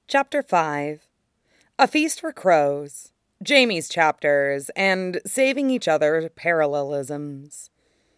Chapter 5. A Feast for Crows, Jaime's chapters, and saving each other parallelisms.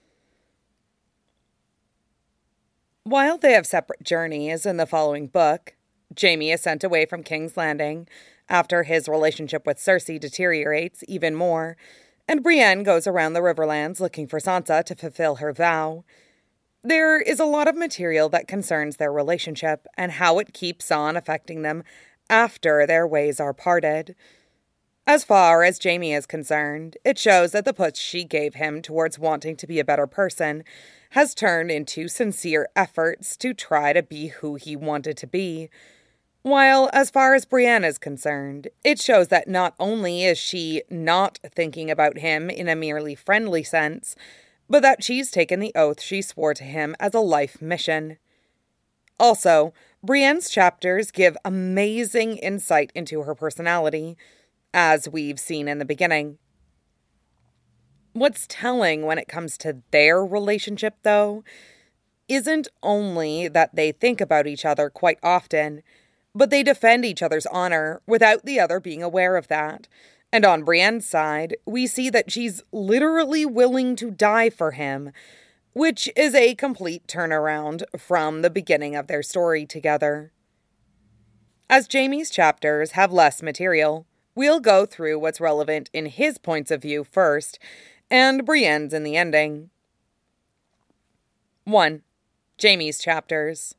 While they have separate journeys in the following book, Jaime is sent away from King's Landing after his relationship with Cersei deteriorates even more, and Brienne goes around the Riverlands looking for Sansa to fulfill her vow. There is a lot of material that concerns their relationship and how it keeps on affecting them after their ways are parted. As far as Jaime is concerned, it shows that the push she gave him towards wanting to be a better person has turned into sincere efforts to try to be who he wanted to be. While, as far as Brienne is concerned, it shows that not only is she not thinking about him in a merely friendly sense, but that she's taken the oath she swore to him as a life mission. Also, Brienne's chapters give amazing insight into her personality, as we've seen in the beginning. What's telling when it comes to their relationship, though, isn't only that they think about each other quite often, but they defend each other's honor without the other being aware of that. And on Brienne's side, we see that she's literally willing to die for him, which is a complete turnaround from the beginning of their story together. As Jaime's chapters have less material, we'll go through what's relevant in his points of view first, and Brienne's in the ending. 1. Jaime's chapters.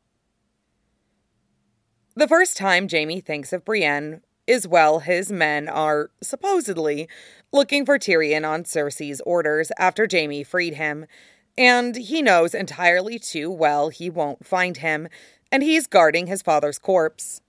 The first time Jaime thinks of Brienne is while his men are, supposedly, looking for Tyrion on Cersei's orders after Jaime freed him, and he knows entirely too well he won't find him, and he's guarding his father's corpse.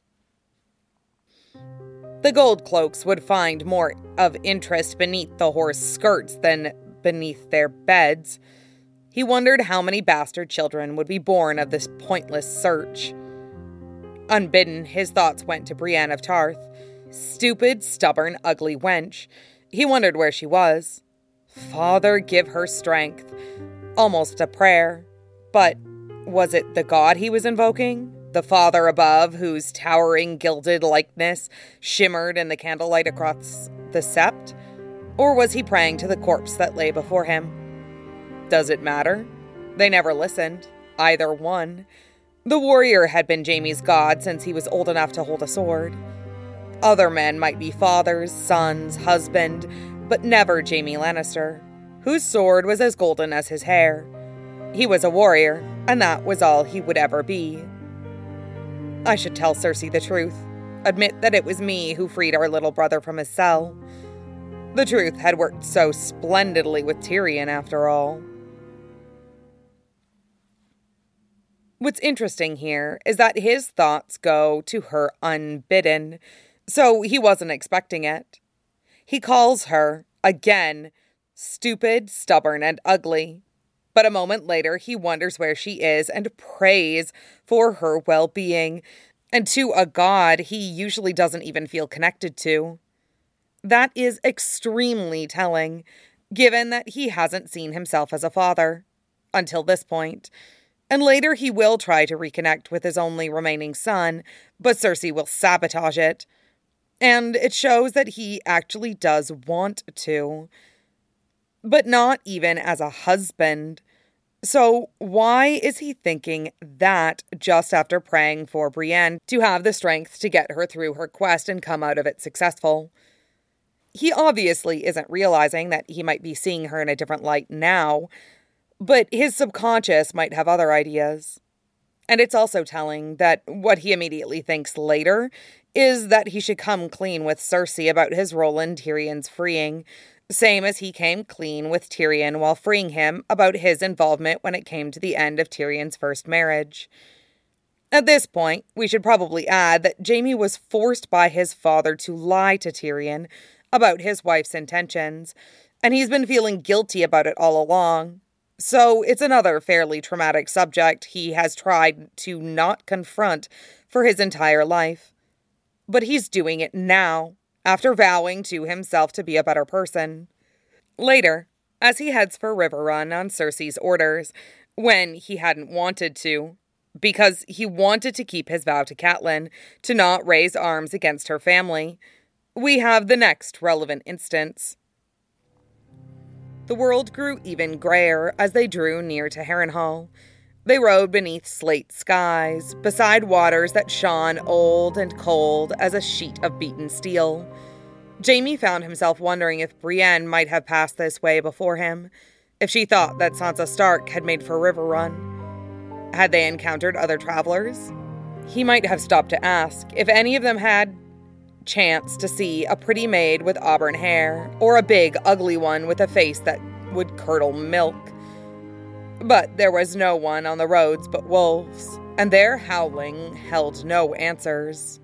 The Goldcloaks would find more of interest beneath the horse skirts than beneath their beds. He wondered how many bastard children would be born of this pointless search. Unbidden, his thoughts went to Brienne of Tarth. Stupid, stubborn, ugly wench. He wondered where she was. Father, give her strength. Almost a prayer. But was it the god he was invoking? The Father above, whose towering gilded likeness shimmered in the candlelight across the sept? Or was he praying to the corpse that lay before him? Does it matter? They never listened. Either one. The warrior had been Jaime's god since he was old enough to hold a sword. Other men might be fathers, sons, husband, but never Jaime Lannister, whose sword was as golden as his hair. He was a warrior, and that was all he would ever be. I should tell Cersei the truth. Admit that it was me who freed our little brother from his cell. The truth had worked so splendidly with Tyrion, after all. What's interesting here is that his thoughts go to her unbidden, so he wasn't expecting it. He calls her, again, stupid, stubborn, and ugly. But a moment later, he wonders where she is and prays for her well-being, and to a god he usually doesn't even feel connected to. That is extremely telling, given that he hasn't seen himself as a father, until this point. And later he will try to reconnect with his only remaining son, but Cersei will sabotage it. And it shows that he actually does want to. But not even as a husband. So why is he thinking that just after praying for Brienne to have the strength to get her through her quest and come out of it successful? He obviously isn't realizing that he might be seeing her in a different light now, but his subconscious might have other ideas. And it's also telling that what he immediately thinks later is that he should come clean with Cersei about his role in Tyrion's freeing, same as he came clean with Tyrion while freeing him about his involvement when it came to the end of Tyrion's first marriage. At this point, we should probably add that Jaime was forced by his father to lie to Tyrion about his wife's intentions, and he's been feeling guilty about it all along. So it's another fairly traumatic subject he has tried to not confront for his entire life. But he's doing it now, after vowing to himself to be a better person. Later, as he heads for Riverrun on Cersei's orders, when he hadn't wanted to, because he wanted to keep his vow to Catelyn to not raise arms against her family. We have the next relevant instance. The world grew even grayer as they drew near to Harrenhal. They rode beneath slate skies, beside waters that shone old and cold as a sheet of beaten steel. Jaime found himself wondering if Brienne might have passed this way before him, if she thought that Sansa Stark had made for Riverrun. Had they encountered other travelers? He might have stopped to ask if any of them had chanced to see a pretty maid with auburn hair, or a big, ugly one with a face that would curdle milk. But there was no one on the roads but wolves, and their howling held no answers.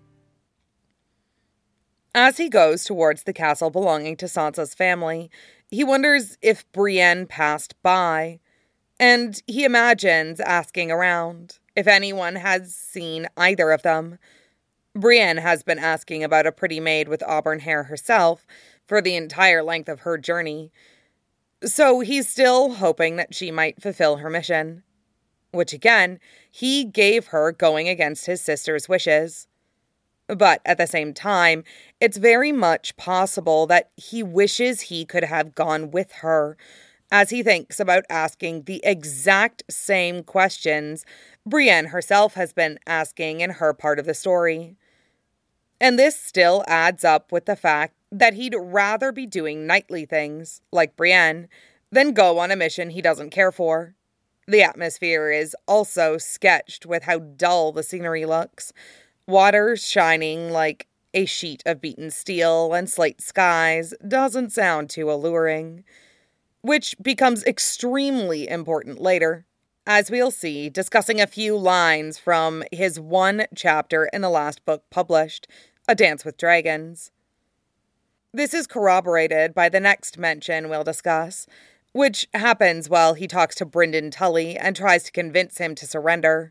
As he goes towards the castle belonging to Sansa's family, he wonders if Brienne passed by, and he imagines asking around if anyone has seen either of them. Brienne has been asking about a pretty maid with auburn hair herself for the entire length of her journey, so he's still hoping that she might fulfill her mission, which again, he gave her going against his sister's wishes. But at the same time, it's very much possible that he wishes he could have gone with her, as he thinks about asking the exact same questions Brienne herself has been asking in her part of the story. And this still adds up with the fact that he'd rather be doing knightly things, like Brienne, than go on a mission he doesn't care for. The atmosphere is also sketched with how dull the scenery looks. Water shining like a sheet of beaten steel and slate skies doesn't sound too alluring, which becomes extremely important later, as we'll see discussing a few lines from his one chapter in the last book published, A Dance with Dragons. This is corroborated by the next mention we'll discuss, which happens while he talks to Brynden Tully and tries to convince him to surrender.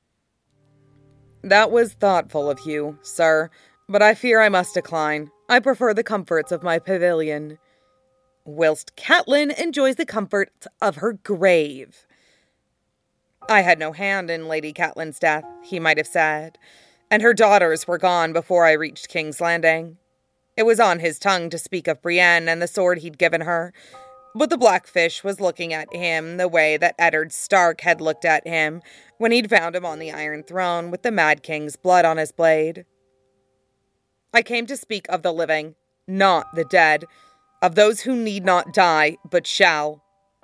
"That was thoughtful of you, sir, but I fear I must decline. I prefer the comforts of my pavilion." Whilst Catelyn enjoys the comforts of her grave. "I had no hand in Lady Catelyn's death," he might have said, "and her daughters were gone before I reached King's Landing." It was on his tongue to speak of Brienne and the sword he'd given her, but the Blackfish was looking at him the way that Eddard Stark had looked at him when he'd found him on the Iron Throne with the Mad King's blood on his blade. "I came to speak of the living, not the dead, of those who need not die, but shall."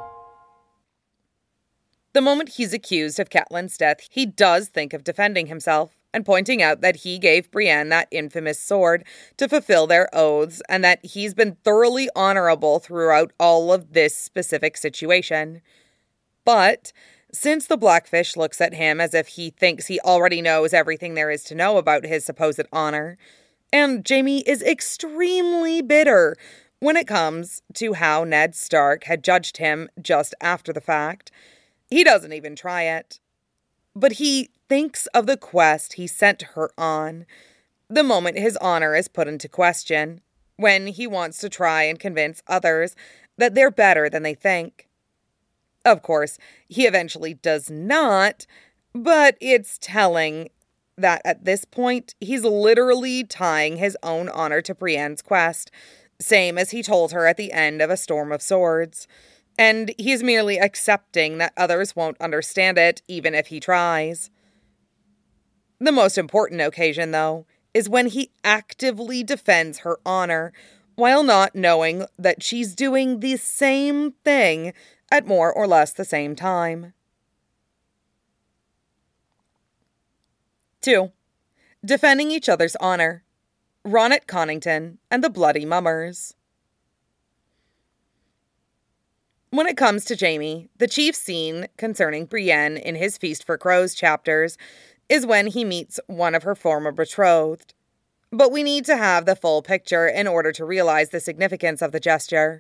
The moment he's accused of Catelyn's death, he does think of defending himself and pointing out that he gave Brienne that infamous sword to fulfill their oaths and that he's been thoroughly honorable throughout all of this specific situation. But since the Blackfish looks at him as if he thinks he already knows everything there is to know about his supposed honor, and Jaime is extremely bitter when it comes to how Ned Stark had judged him just after the fact, he doesn't even try it. But he thinks of the quest he sent her on, the moment his honor is put into question, when he wants to try and convince others that they're better than they think. Of course, he eventually does not, but it's telling that at this point, he's literally tying his own honor to Brienne's quest, same as he told her at the end of A Storm of Swords. And he's merely accepting that others won't understand it, even if he tries. The most important occasion, though, is when he actively defends her honor, while not knowing that she's doing the same thing at more or less the same time. 2. Defending each other's honor. Ronnet Connington and the Bloody Mummers. When it comes to Jaime, the chief scene concerning Brienne in his Feast for Crows chapters is when he meets one of her former betrothed. But we need to have the full picture in order to realize the significance of the gesture.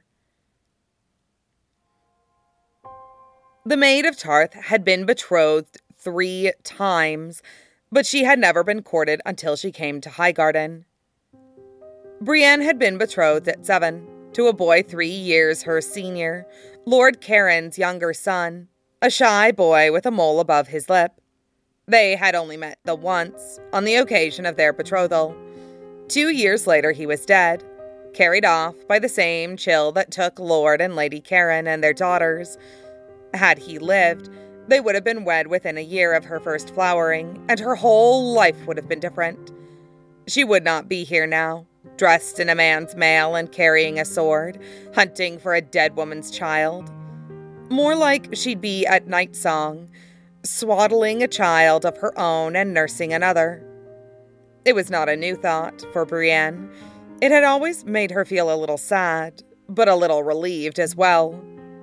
The Maid of Tarth had been betrothed 3 times, but she had never been courted until she came to Highgarden. Brienne had been betrothed at 7, to a boy 3 years her senior, Lord Caron's younger son, a shy boy with a mole above his lip, They had only met the once, on the occasion of their betrothal. 2 years later he was dead, carried off by the same chill that took Lord and Lady Karen and their daughters. Had he lived, they would have been wed within a year of her first flowering, and her whole life would have been different. She would not be here now, dressed in a man's mail and carrying a sword, hunting for a dead woman's child. More like she'd be at night song, swaddling a child of her own and nursing another. It was not a new thought for Brienne. It had always made her feel a little sad, but a little relieved as well.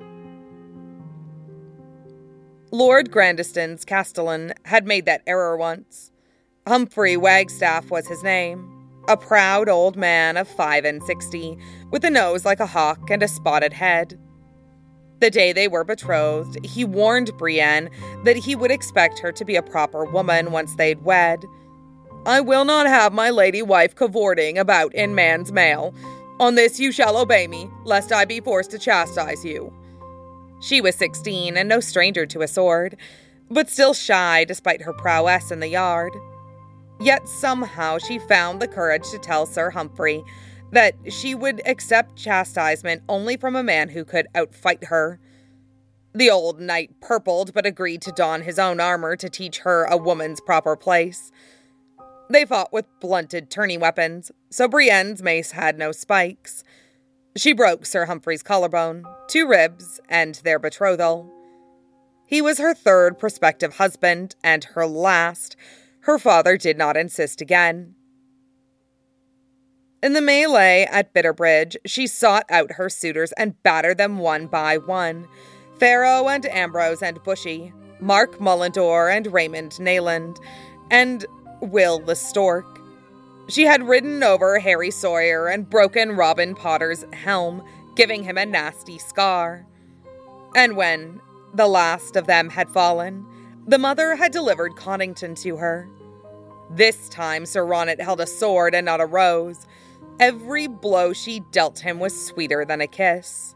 Lord Grandiston's castellan had made that error once. Humphrey Wagstaff was his name, a proud old man of 65, with a nose like a hawk and a spotted head. The day they were betrothed, he warned Brienne that he would expect her to be a proper woman once they'd wed. "I will not have my lady wife cavorting about in man's mail. On this you shall obey me, lest I be forced to chastise you." She was 16 and no stranger to a sword, but still shy despite her prowess in the yard. Yet somehow she found the courage to tell Sir Humphrey that she would accept chastisement only from a man who could outfight her. The old knight purpled but agreed to don his own armor to teach her a woman's proper place. They fought with blunted tourney weapons, so Brienne's mace had no spikes. She broke Sir Humphrey's collarbone, 2 ribs, and their betrothal. He was her third prospective husband, and her last. Her father did not insist again. In the melee at Bitterbridge, she sought out her suitors and battered them one by one. Farrow and Ambrose and Bushy, Mark Mullendore and Raymond Nayland, and Will the Stork. She had ridden over Harry Sawyer and broken Robin Potter's helm, giving him a nasty scar. And when the last of them had fallen, the mother had delivered Connington to her. This time Sir Ronnet held a sword and not a rose. Every blow she dealt him was sweeter than a kiss.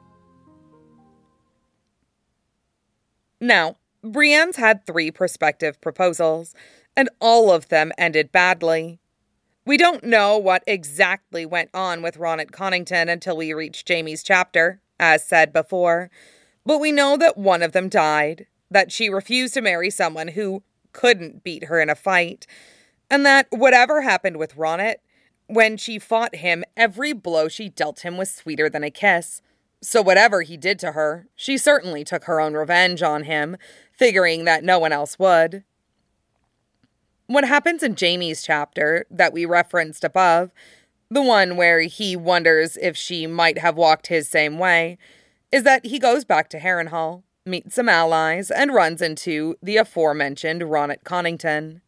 Now, Brienne's had 3 prospective proposals, and all of them ended badly. We don't know what exactly went on with Ronnet Connington until we reach Jaime's chapter, as said before, but we know that one of them died, that she refused to marry someone who couldn't beat her in a fight, and that whatever happened with Ronnet, when she fought him, every blow she dealt him was sweeter than a kiss. So whatever he did to her, she certainly took her own revenge on him, figuring that no one else would. What happens in Jaime's chapter that we referenced above, the one where he wonders if she might have walked his same way, is that he goes back to Harrenhal, meets some allies, and runs into the aforementioned Ronnet Connington.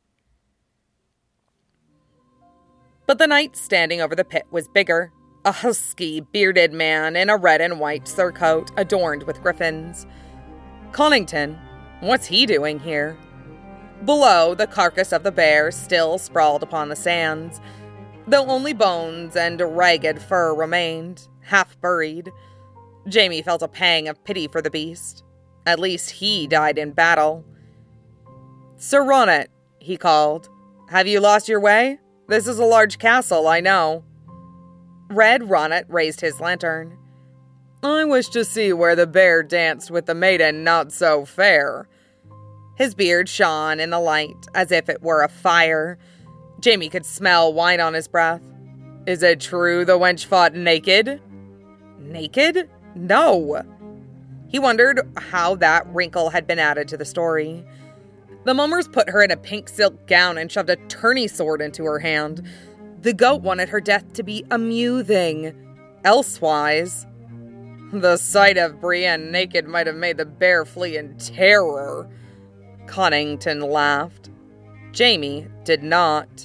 But the knight standing over the pit was bigger, a husky, bearded man in a red and white surcoat adorned with griffins. Connington, what's he doing here? Below, the carcass of the bear still sprawled upon the sands, though only bones and ragged fur remained, half buried. Jaime felt a pang of pity for the beast. At least he died in battle. "Sir Ronnet," he called, "have you lost your way? This is a large castle, I know." Red Ronnet raised his lantern. "I wish to see where the bear danced with the maiden not so fair." His beard shone in the light as if it were a fire. Jaime could smell wine on his breath. "Is it true the wench fought naked?" Naked? No. He wondered how that wrinkle had been added to the story. The mummers put her in a pink silk gown and shoved a tourney sword into her hand. The goat wanted her death to be amusing. Elsewise, the sight of Brienne naked might have made the bear flee in terror. Connington laughed. Jaime did not.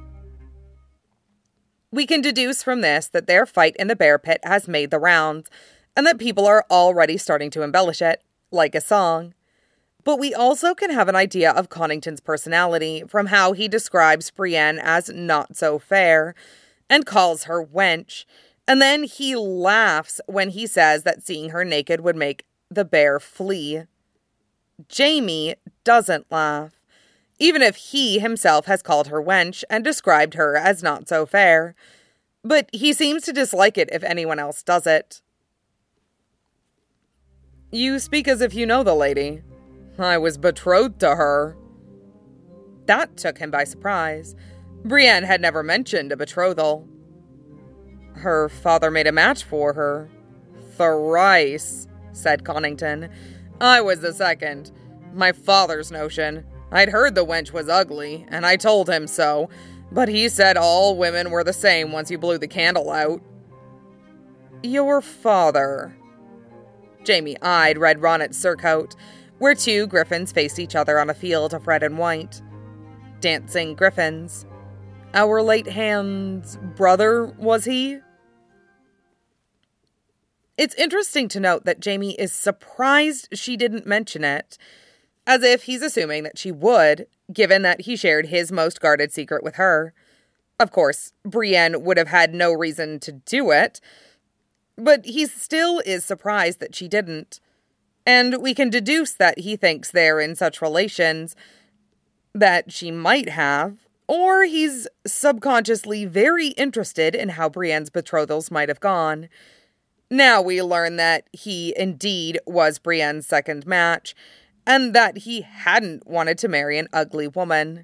We can deduce from this that their fight in the bear pit has made the rounds, and that people are already starting to embellish it, like a song. But we also can have an idea of Connington's personality from how he describes Brienne as not so fair, and calls her wench, and then he laughs when he says that seeing her naked would make the bear flee. Jaime doesn't laugh. even if he himself has called her wench and described her as not so fair. But he seems to dislike it if anyone else does it. You speak as if you know the lady. I was betrothed to her. That took him by surprise. Brienne had never mentioned a betrothal. Her father made a match for her. Thrice, said Connington. I was the second. My father's notion. I'd heard the wench was ugly, and I told him so, but he said all women were the same once you blew the candle out. Your father? Jaime eyed Red Ronnet's surcoat, where two griffins faced each other on a field of red and white. Dancing griffins. Our late hand's brother, was he? It's interesting to note that Jaime is surprised she didn't mention it, as if he's assuming that she would, given that he shared his most guarded secret with her. Of course, Brienne would have had no reason to do it, but he still is surprised that she didn't. And we can deduce that he thinks they're in such relations that she might have, or he's subconsciously very interested in how Brienne's betrothals might have gone. Now we learn that he indeed was Brienne's second match, and that he hadn't wanted to marry an ugly woman.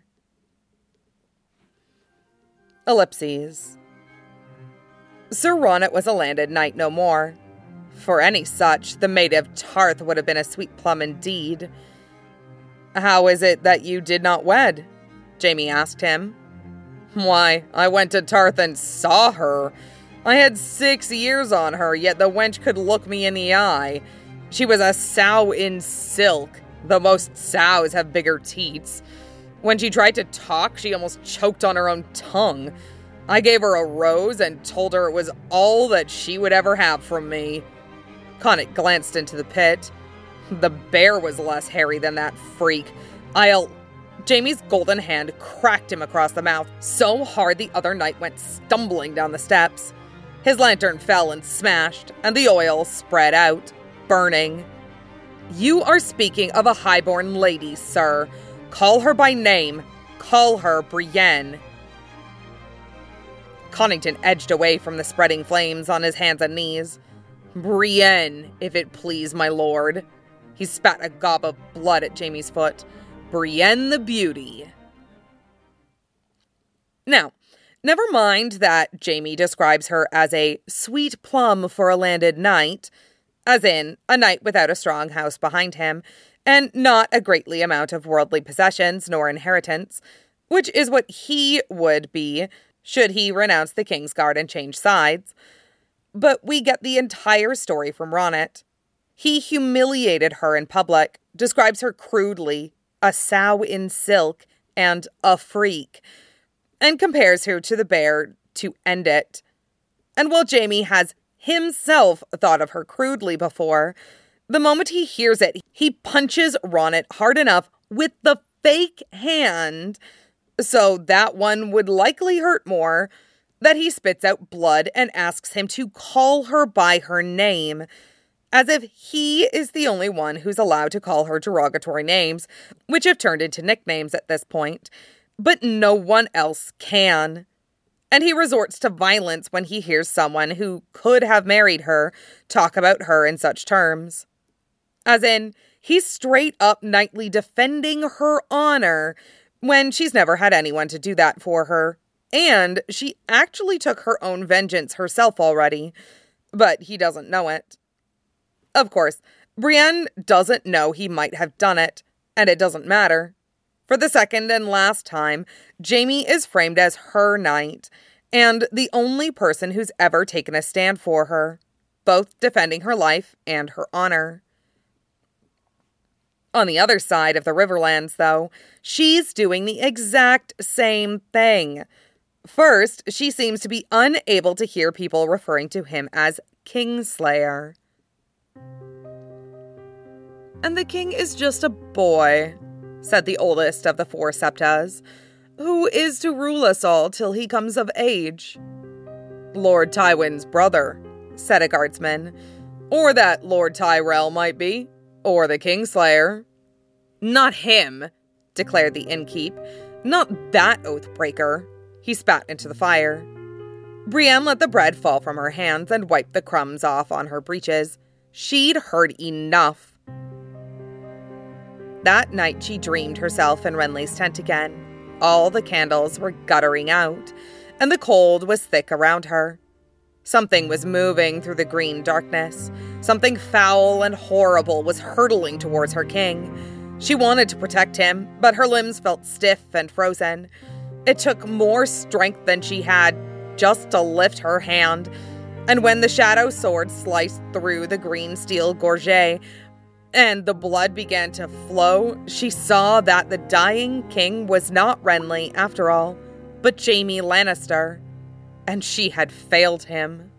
Ellipses. Sir Ronnet was a landed knight no more. For any such, the Maid of Tarth would have been a sweet plum indeed. How is it that you did not wed? Jaime asked him. Why, I went to Tarth and saw her. I had 6 years on her, yet the wench could look me in the eye. She was a sow in silk, though most sows have bigger teats. When she tried to talk, she almost choked on her own tongue. I gave her a rose and told her it was all that she would ever have from me. Connacht glanced into the pit. The bear was less hairy than that freak. Jaime's golden hand cracked him across the mouth so hard the other knight went stumbling down the steps. His lantern fell and smashed, and the oil spread out, burning. You are speaking of a highborn lady, sir. Call her by name. Call her Brienne. Connington edged away from the spreading flames on his hands and knees. Brienne, if it please my lord. He spat a gob of blood at Jaime's foot. Brienne the Beauty. Now, never mind that Jaime describes her as a sweet plum for a landed knight, as in a knight without a strong house behind him, and not a greatly amount of worldly possessions nor inheritance, which is what he would be should he renounce the Kingsguard and change sides. But we get the entire story from Ronnet. He humiliated her in public, describes her crudely, a sow in silk, and a freak, and compares her to the bear to end it. And while Jaime has himself thought of her crudely before, the moment he hears it, he punches Ronnet hard enough with the fake hand, so that one would likely hurt more, that he spits out blood and asks him to call her by her name, as if he is the only one who's allowed to call her derogatory names, which have turned into nicknames at this point, but no one else can. And he resorts to violence when he hears someone who could have married her talk about her in such terms. As in, he's straight up knightly defending her honor when she's never had anyone to do that for her. And she actually took her own vengeance herself already, but he doesn't know it. Of course, Brienne doesn't know he might have done it, and it doesn't matter. For the second and last time, Jaime is framed as her knight, and the only person who's ever taken a stand for her, both defending her life and her honor. On the other side of the Riverlands, though, she's doing the exact same thing. First, she seems to be unable to hear people referring to him as Kingslayer. And the king is just a boy, said the oldest of the four septas, who is to rule us all till he comes of age. Lord Tywin's brother, said a guardsman, or that Lord Tyrell might be, or the Kingslayer. Not him, declared the innkeep. "Not that oath-breaker." He spat into the fire. Brienne let the bread fall from her hands and wiped the crumbs off on her breeches. She'd heard enough. That night she dreamed herself in Renly's tent again. All the candles were guttering out, and the cold was thick around her. Something was moving through the green darkness. Something foul and horrible was hurtling towards her king. She wanted to protect him, but her limbs felt stiff and frozen. It took more strength than she had just to lift her hand, and when the shadow sword sliced through the green steel gorget and the blood began to flow, she saw that the dying king was not Renly after all, but Jaime Lannister, and she had failed him.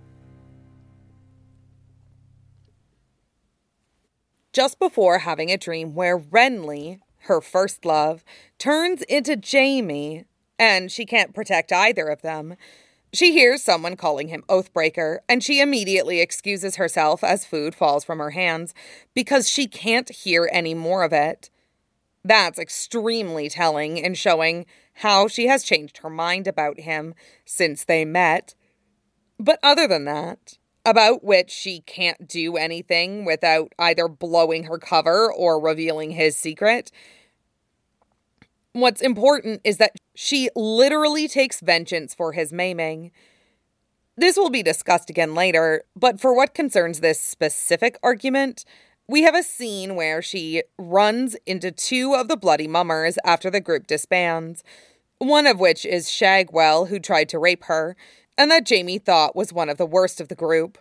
Just before having a dream where Renly, her first love, turns into Jaime, and she can't protect either of them, she hears someone calling him Oathbreaker, and she immediately excuses herself as food falls from her hands because she can't hear any more of it. That's extremely telling in showing how she has changed her mind about him since they met. But other than that, about which she can't do anything without either blowing her cover or revealing his secret, what's important is that she literally takes vengeance for his maiming. This will be discussed again later, but for what concerns this specific argument, we have a scene where she runs into two of the bloody mummers after the group disbands, one of which is Shagwell, who tried to rape her, and that Jaime thought was one of the worst of the group.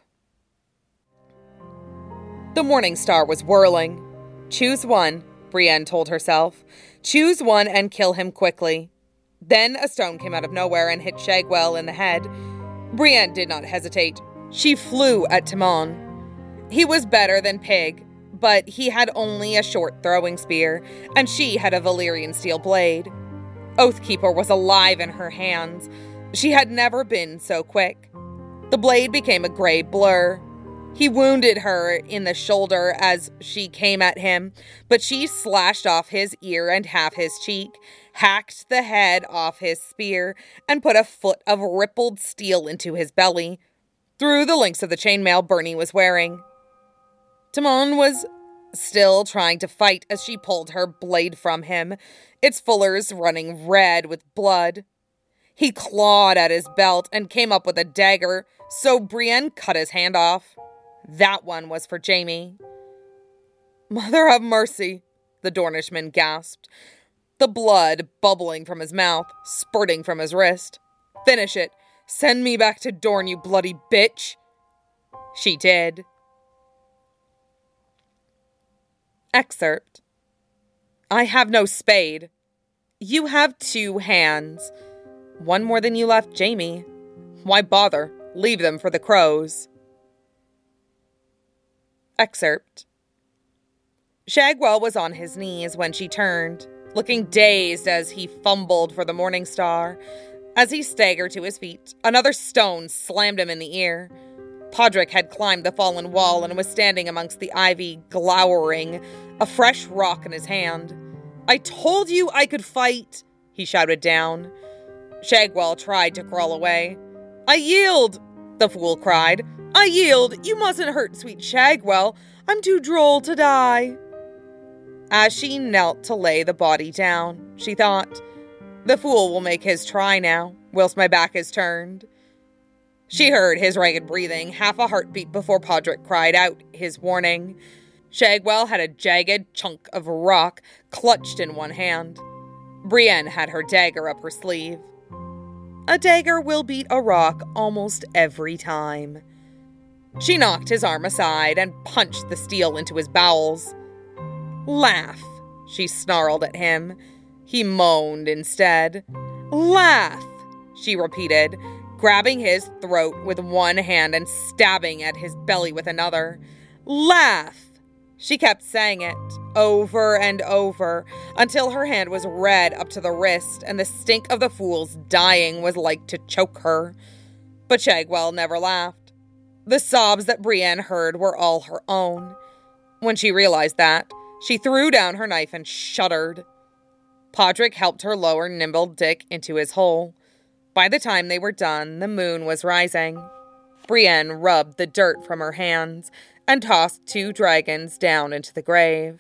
The Morning Star was whirling. "Choose one," Brienne told herself. "Choose one and kill him quickly." Then a stone came out of nowhere and hit Shagwell in the head. Brienne did not hesitate. She flew at Timon. He was better than Pig, but he had only a short throwing spear, and she had a Valyrian steel blade. Oathkeeper was alive in her hands. She had never been so quick. The blade became a gray blur. He wounded her in the shoulder as she came at him, but she slashed off his ear and half his cheek, hacked the head off his spear, and put a foot of rippled steel into his belly, through the links of the chainmail Bernie was wearing. Timon was still trying to fight as she pulled her blade from him, its fullers running red with blood. He clawed at his belt and came up with a dagger, so Brienne cut his hand off. That one was for Jaime. "Mother have mercy," the Dornishman gasped, the blood bubbling from his mouth, spurting from his wrist. "Finish it. Send me back to Dorne, you bloody bitch." She did. Excerpt. "I have no spade." "You have 2 hands. One more than you left Jaime. Why bother? Leave them for the crows." Excerpt. Shagwell was on his knees when she turned, looking dazed as he fumbled for the Morning Star. As he staggered to his feet, another stone slammed him in the ear. Podrick had climbed the fallen wall and was standing amongst the ivy, glowering, a fresh rock in his hand. "I told you I could fight," he shouted down. Shagwell tried to crawl away. "I yield," the fool cried. "I yield. You mustn't hurt sweet Shagwell. I'm too droll to die." As she knelt to lay the body down, she thought, "The fool will make his try now, whilst my back is turned." She heard his ragged breathing, half a heartbeat before Podrick cried out his warning. Shagwell had a jagged chunk of rock clutched in one hand. Brienne had her dagger up her sleeve. A dagger will beat a rock almost every time. She knocked his arm aside and punched the steel into his bowels. "Laugh," she snarled at him. He moaned instead. "Laugh," she repeated, grabbing his throat with one hand and stabbing at his belly with another. "Laugh." She kept saying it over and over until her hand was red up to the wrist and the stink of the fool's dying was like to choke her. But Shagwell never laughed. The sobs that Brienne heard were all her own. When she realized that, she threw down her knife and shuddered. Podrick helped her lower Nimble Dick into his hole. By the time they were done, the moon was rising. Brienne rubbed the dirt from her hands and tossed 2 dragons down into the grave.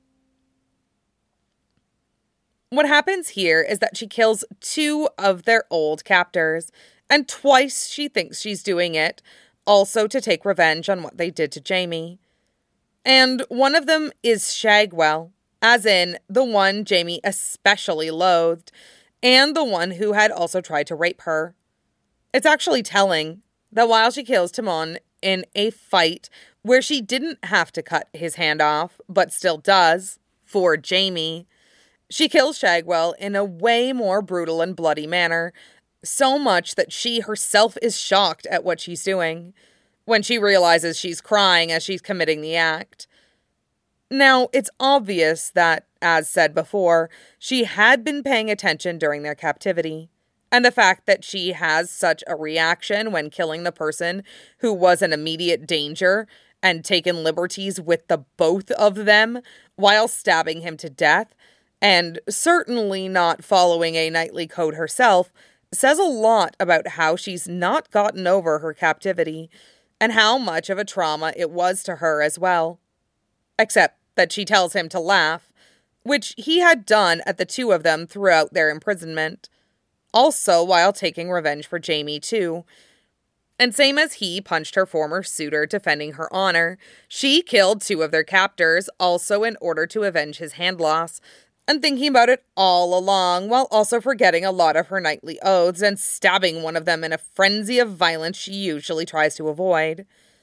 What happens here is that she kills 2 of their old captors, and twice she thinks she's doing it, also to take revenge on what they did to Jaime. And one of them is Shagwell, as in the one Jaime especially loathed, and the one who had also tried to rape her. It's actually telling that while she kills Timon in a fight where she didn't have to cut his hand off, but still does, for Jaime, she kills Shagwell in a way more brutal and bloody manner, so much that she herself is shocked at what she's doing, when she realizes she's crying as she's committing the act. Now, it's obvious that, as said before, she had been paying attention during their captivity, and the fact that she has such a reaction when killing the person who was in immediate danger and taken liberties with the both of them while stabbing him to death, and certainly not following a knightly code herself, says a lot about how she's not gotten over her captivity, and how much of a trauma it was to her as well. Except that she tells him to laugh, which he had done at the 2 of them throughout their imprisonment. Also while taking revenge for Jaime too. And same as he punched her former suitor defending her honor, she killed 2 of their captors also in order to avenge his hand loss, and thinking about it all along while also forgetting a lot of her knightly oaths and stabbing one of them in a frenzy of violence she usually tries to avoid.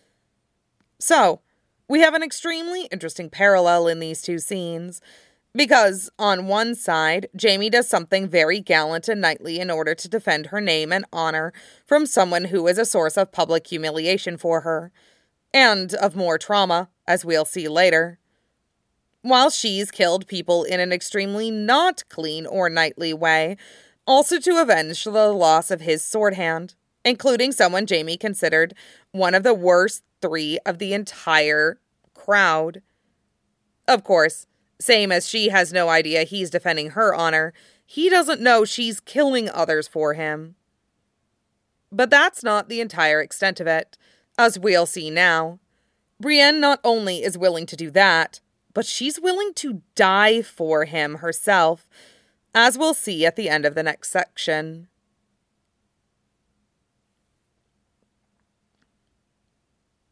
So, we have an extremely interesting parallel in these 2 scenes, because on one side, Jaime does something very gallant and knightly in order to defend her name and honor from someone who is a source of public humiliation for her, and of more trauma, as we'll see later. While she's killed people in an extremely not clean or knightly way, also to avenge the loss of his sword hand, including someone Jaime considered one of the worst 3 of the entire crowd. Of course, same as she has no idea he's defending her honor, he doesn't know she's killing others for him. But that's not the entire extent of it, as we'll see now. Brienne not only is willing to do that, but she's willing to die for him herself, as we'll see at the end of the next section.